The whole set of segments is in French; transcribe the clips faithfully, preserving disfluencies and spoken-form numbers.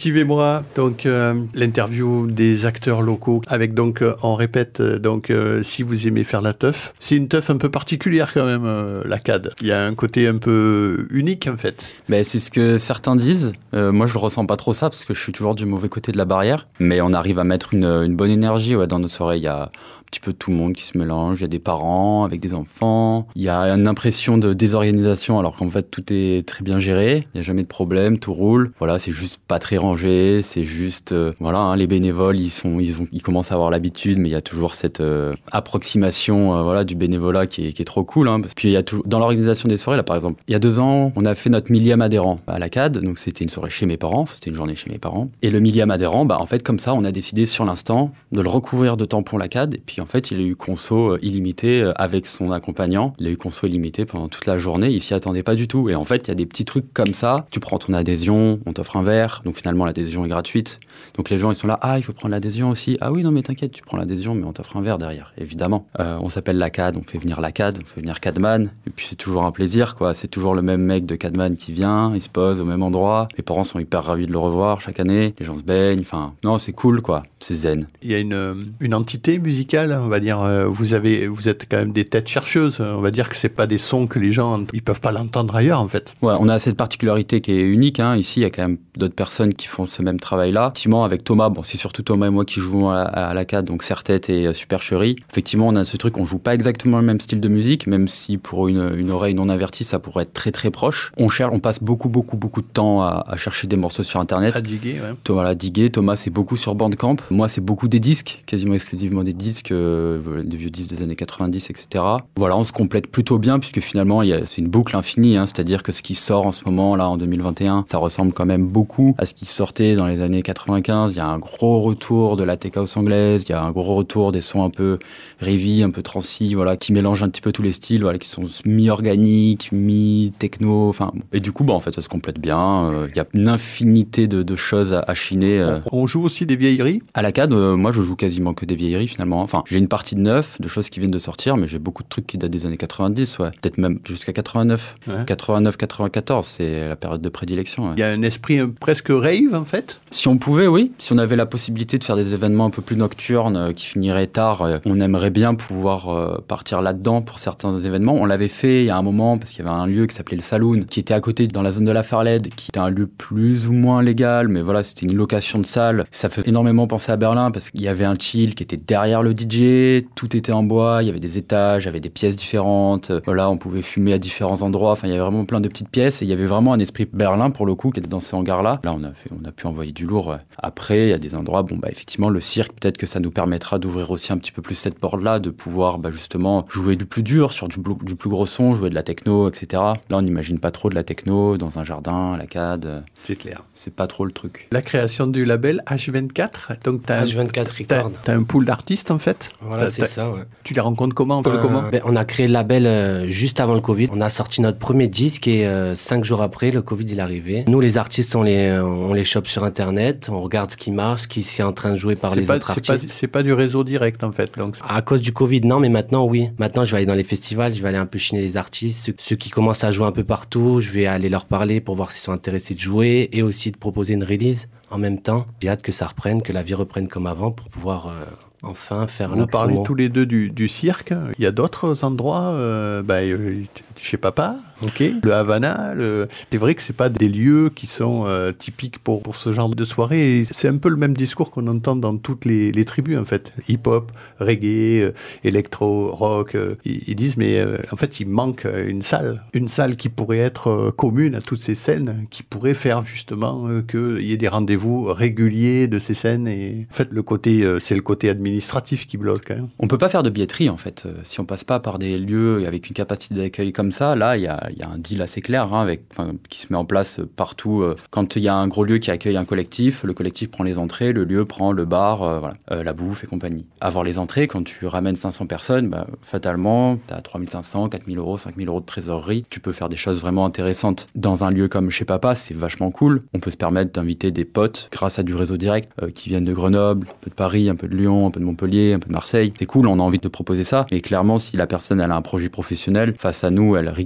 Steve et moi, donc euh, l'interview des acteurs locaux avec donc euh, on répète euh, donc euh, si vous aimez faire la teuf, c'est une teuf un peu particulière quand même euh, la C A D. Il y a un côté un peu unique en fait. Ben, c'est ce que certains disent. Euh, moi je le ressens pas trop ça parce que je suis toujours du mauvais côté de la barrière. Mais on arrive à mettre une, une bonne énergie ouais, dans nos soirées. Il y a un petit peu tout le monde qui se mélange. Il y a des parents avec des enfants. Il y a une impression de désorganisation alors qu'en fait tout est très bien géré. Il n'y a jamais de problème, tout roule. Voilà, c'est juste pas très rangé. C'est juste, euh, voilà, hein, les bénévoles, ils sont, ils ont, ils commencent à avoir l'habitude, mais il y a toujours cette euh, approximation, euh, voilà, du bénévolat qui est, qui est trop cool. Hein. Puis il y a tout, dans l'organisation des soirées, là par exemple, il y a deux ans, on a fait notre millième adhérent à la C A D. Donc c'était une soirée chez mes parents. C'était une journée chez mes parents. Et le millième adhérent, bah en fait comme ça, on a décidé sur l'instant de le recouvrir de tampons la C A D. Et puis en fait, il a eu conso illimité avec son accompagnant. Il a eu conso illimité pendant toute la journée. Il s'y attendait pas du tout. Et en fait, il y a des petits trucs comme ça. Tu prends ton adhésion, on t'offre un verre. Donc finalement, l'adhésion est gratuite. Donc les gens, ils sont là. Ah, il faut prendre l'adhésion aussi. Ah oui, non, mais t'inquiète, tu prends l'adhésion, mais on t'offre un verre derrière, évidemment. Euh, on s'appelle la C A D. On fait venir la C A D. On fait venir Cadman. Et puis c'est toujours un plaisir, quoi. C'est toujours le même mec de Cadman qui vient. Il se pose au même endroit. Les parents sont hyper ravis de le revoir chaque année. Les gens se baignent. Enfin, non, c'est cool, quoi. C'est zen. Il y a une, une entité musicale, on va dire. Vous avez, vous êtes quand même des têtes chercheuses. On va dire que c'est pas des sons que les gens, ils peuvent pas l'entendre ailleurs, en fait. Ouais, on a cette particularité qui est unique. Hein. Ici, il y a quand même d'autres personnes qui font ce même travail-là. Effectivement, avec Thomas, bon, c'est surtout Thomas et moi qui jouons à, à la C A D, donc Serre-Tête et Supercherie. Effectivement, on a ce truc, on joue pas exactement le même style de musique, même si pour une, une oreille non avertie, ça pourrait être très très proche. On cherche, on passe beaucoup beaucoup beaucoup de temps à, à chercher des morceaux sur Internet. À diguer, ouais. Thomas, voilà, diguer. Thomas, c'est beaucoup sur Bandcamp. Moi, c'est beaucoup des disques, quasiment exclusivement des disques, euh, des vieux disques des années quatre-vingt-dix, et cetera. Voilà, on se complète plutôt bien puisque finalement, il y a, c'est une boucle infinie, hein, c'est-à-dire que ce qui sort en ce moment, là, en deux mille vingt et un, ça ressemble quand même beaucoup à ce qui sortait dans les années quatre-vingt-quinze. Il y a un gros retour de la tech house anglaise, il y a un gros retour des sons un peu rave, un peu transi, voilà, qui mélangent un petit peu tous les styles, voilà, qui sont mi-organiques, mi-techno, enfin, bon. Et du coup, bah, en fait, ça se complète bien. Euh, il y a une infinité de, de choses à, à chiner. Euh. On joue aussi des vieilleries? À la C A D, euh, moi, je joue quasiment que des vieilleries, finalement. Enfin, j'ai une partie de neuf, de choses qui viennent de sortir, mais j'ai beaucoup de trucs qui datent des années quatre-vingt-dix, ouais. Peut-être même jusqu'à quatre-vingt-neuf. Ouais. quatre-vingt-neuf quatre-vingt-quatorze, c'est la période de prédilection. Ouais. Il y a un esprit un, presque rave, en fait? Si on pouvait, oui. Si on avait la possibilité de faire des événements un peu plus nocturnes, euh, qui finiraient tard, euh, on aimerait bien pouvoir euh, partir là-dedans pour certains événements. On l'avait fait il y a un moment, parce qu'il y avait un lieu qui s'appelait le Saloon, qui était à côté, dans la zone de la Farled, qui était un lieu plus ou moins légal, mais voilà, c'était une location de salle. Ça fait énormément penser à Berlin, parce qu'il y avait un chill qui était derrière le D J, tout était en bois, il y avait des étages, il y avait des pièces différentes, voilà, on pouvait fumer à différents endroits, enfin, il y avait vraiment plein de petites pièces, et il y avait vraiment un esprit Berlin, pour le coup, qui était dans ce hangar-là. Là, on a fait, on a pu envoyer du lourd. Ouais. Après, il y a des endroits, bon, bah, effectivement, le cirque, peut-être que ça nous permettra d'ouvrir aussi un petit peu plus cette porte-là, de pouvoir, bah, justement, jouer du plus dur, sur du, du plus gros son, jouer de la techno, et cetera. Là, on n'imagine pas trop de la techno dans un jardin, à la C A D. C'est clair. C'est pas trop le truc. La création du label H vingt-quatre, donc t'as H vingt-quatre Record. T'as, t'as un pool d'artistes, en fait. Voilà, t'as, c'est t'as, ça, ouais. Tu les rencontres comment, euh, comment ben, On a créé le label euh, juste avant le Covid. On a sorti notre premier disque et euh, cinq jours après, le Covid, il est arrivé. Nous, les artistes, on les, on les chope sur Internet, on regarde ce qui marche, ce qui est en train de jouer par c'est les pas, autres c'est artistes. Pas, c'est pas du réseau direct, en fait. Donc à cause du Covid, non, mais maintenant, oui. Maintenant, je vais aller dans les festivals, je vais aller un peu chiner les artistes. Ceux, ceux qui commencent à jouer un peu partout, je vais aller leur parler pour voir s'ils sont intéressés de jouer et aussi de proposer une release en même temps. J'ai hâte que ça reprenne, que la vie reprenne comme avant pour pouvoir... Euh, enfin faire Vous la parlez promo. tous les deux du, du cirque. Il y a d'autres endroits, euh, bah, euh, chez Papa, ok. Le Havana, le... c'est vrai que c'est pas des lieux qui sont euh, typiques pour, pour ce genre de soirée. Et c'est un peu le même discours qu'on entend dans toutes les, les tribus, en fait. Hip-hop, reggae, euh, électro, rock. Euh, ils, ils disent, mais euh, en fait, il manque une salle. Une salle qui pourrait être euh, commune à toutes ces scènes, qui pourrait faire justement euh, qu'il y ait des rendez-vous réguliers de ces scènes. Et en fait, le côté, euh, c'est le côté administratif qui bloque. Hein. On peut pas faire de billetterie, en fait. Si on passe pas par des lieux avec une capacité d'accueil comme ça, là, il y a, y a un deal assez clair, hein, avec, qui se met en place partout. Quand il y a un gros lieu qui accueille un collectif, le collectif prend les entrées, le lieu prend le bar, euh, voilà, euh, la bouffe et compagnie. Avoir les entrées, quand tu ramènes cinq cents personnes, bah, fatalement, tu as trois mille cinq cents, quatre mille euros, cinq mille euros de trésorerie. Tu peux faire des choses vraiment intéressantes. Dans un lieu comme chez Papa, c'est vachement cool. On peut se permettre d'inviter des potes grâce à du réseau direct euh, qui viennent de Grenoble, un peu de Paris, un peu de Lyon, un peu de Montpellier, un peu de Marseille. C'est cool, on a envie de proposer ça. Mais clairement, si la personne elle a un projet professionnel, face à nous, elle rigole. Bah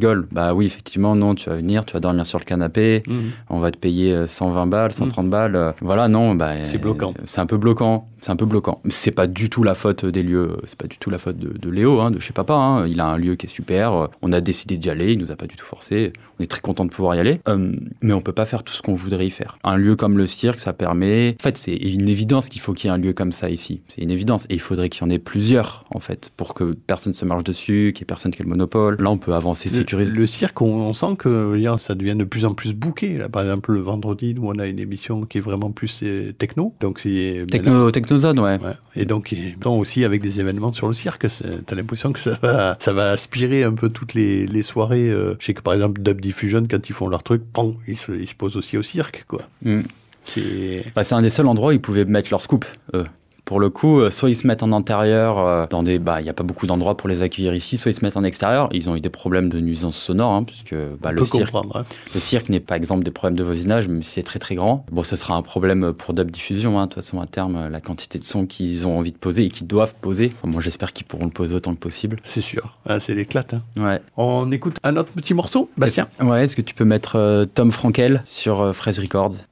Bah oui, effectivement, non, tu vas venir, tu vas dormir sur le canapé, mmh. on va te payer cent vingt balles, cent trente mmh. balles. Euh, voilà, non, bah, c'est bloquant. C'est un peu bloquant. C'est un peu bloquant. C'est pas du tout la faute des lieux, c'est pas du tout la faute de, de Léo, hein, de chez papa. Hein. Il a un lieu qui est super. On a décidé d'y aller, il nous a pas du tout forcé. On est très content de pouvoir y aller. Euh, mais on peut pas faire tout ce qu'on voudrait y faire. Un lieu comme le cirque, ça permet. En fait, c'est une évidence qu'il faut qu'il y ait un lieu comme ça ici. C'est une évidence. Et il faudrait qu'il y en ait plusieurs, en fait, pour que personne se marche dessus, qu'il y ait personne qui ait le monopole. Là, on peut avancer, sécuriser. Le, le cirque, on, on sent que ça devient de plus en plus booké. Là, par exemple, le vendredi, nous, on a une émission qui est vraiment plus euh, techno. Donc, c'est. Techno, là, Technozone, ouais. ouais. Et donc, aussi avec des événements sur le cirque, t'as l'impression que ça va, ça va aspirer un peu toutes les, les soirées. Euh, je sais que par exemple, Dub Diffusion, quand ils font leur truc, pong, ils, se, ils se posent aussi au cirque, quoi. Mm. C'est... Bah, c'est un des seuls endroits où ils pouvaient mettre leur scoop, eux. Pour le coup, soit ils se mettent en intérieur, euh, dans des, bah, il n'y a pas beaucoup d'endroits pour les accueillir ici, soit ils se mettent en extérieur. Ils ont eu des problèmes de nuisance sonore, hein, puisque bah, le, cirque, hein. le cirque n'est pas exemple des problèmes de voisinage, même si c'est très très grand. Bon, ce sera un problème pour Dub Diffusion, hein. De toute façon, à terme, la quantité de son qu'ils ont envie de poser et qu'ils doivent poser, moi j'espère qu'ils pourront le poser autant que possible. C'est sûr, ah, c'est l'éclate. Hein. Ouais. On écoute un autre petit morceau, Bastien. Ouais, est-ce que tu peux mettre euh, Tom Frankel sur euh, Fraise Records?